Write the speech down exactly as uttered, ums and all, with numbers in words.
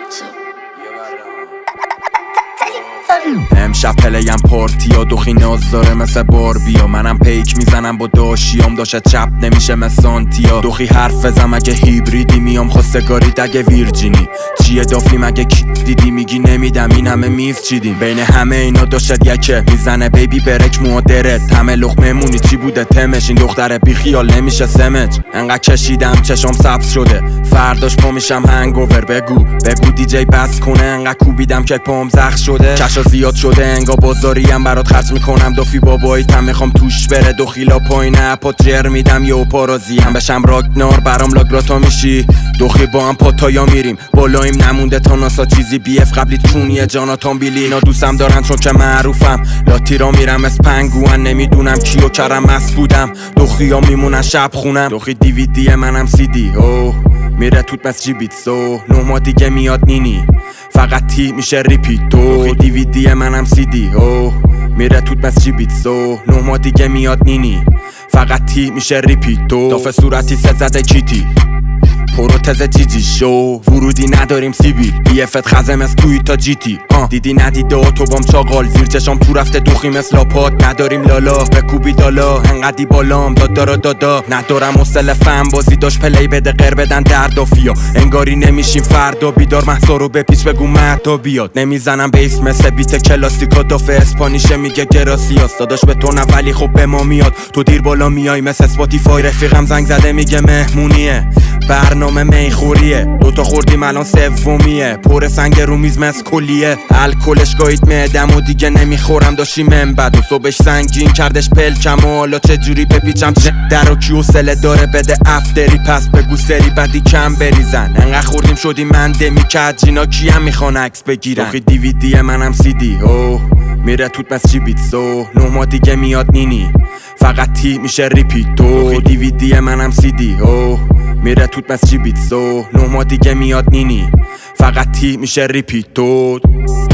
امشب پلیم پارتیا دوخی ناز داره مثل باربیا. منم پیک میزنم با داشیام داشت چپ نمیشه مثل سانتیا. دوخی حرف بزم اگه هیبریدی میام خواستگاری اگه ویرجینی. چیه دافی مگه کی دیدی میگی نمیدم این همه میز چیدیم. بین همه اینا داشت یکه میزنه بیبی برک مادرت. همه لقمه مونی چی بوده تمش این دختره بی خیال نمیشه سمج. انقدر کشیدم چشام سبز شده فرداش پا میشم هنگوور. بگو بگو دیجی بس کنه انقدر کوبیدم که پام زخم شده. کشا زیاد شده انگا بازاریم برات خرج میکنم. دافی باباییتم میخوام توش بره دو خیلا پایین اپات جر میدم یه پارازیم بشم راگنار برام لاگراتا میشی. دوخی با هم پاتایا میریم بالایم نمونده تا ناسا چیزی بی اف قبلی چونیه جاناتان بیلی. اینا دوستم دارن چون که معروفم لاتی را میرم از پنگوان. نمیدونم کیو کرم مست بودم دوخیا میمونن شب خونم. دوخی دیویدی منم سی دی اوه میره توت مس جی بیتسو. نه ما دیگه میاد نینی فقط تی میشه ریپیتو. دیویدی منم سی دی اوه میره توت مس جی بیتسو. نه ما دیگه میاد نینی فقط تی میشه ریپیتو. دافه صورتی سه زده کیتی پروتز جی جی شو. ورودی نداریم سیبیل بی افت خزم از توی تا جی تی آه. دیدی ندیده اتوبام چاقال زیر چشام تو رفته دوخی مثل لاپات. نداریم لالا بکوبی دالا انقدی بالام دادا دادا. ندارم اصل فهم بازی داشت پلی بده غیر بدن دردافیا. انگاری نمیشیم فردا بیدار محصا رو به پیش بگو مردا بیاد. نمیزنم بیس مثل بیت کلاسیکا دافه اسپانیشه میگه گراسیاس. داداش به تو نه ولی خب به ما میاد. تو دیر بالا میای مثل اسپاتیفای. رفیقم زنگ زده میگه مهمونیه برنامه میخوریه. دوتا خوردیم الان سومیه پر سنگ رو میز مس کلیه. الکلش گاهید معدم و دیگه نمیخورم داشتی من بد و صبحش سنگین کردش پلکم و حالا چجوری بپیچم چه در و کیو سله داره بده افتری. پس بگو سری بدی کم بریزن انقدر خوردیم شدیم من دمی کد جینا کیم میخوان عکس بگیرن. دوخی دیویدی منم سی دی اوه میره توت مس جی بیتسو. نه ما دیگه میاد نینی فقط تی میشه ریپیتو. دیویدی منم سی دی اوه میره توت مس جی بیتسو. نه ما دیگه میاد نینی فقط تی میشه ریپیتو.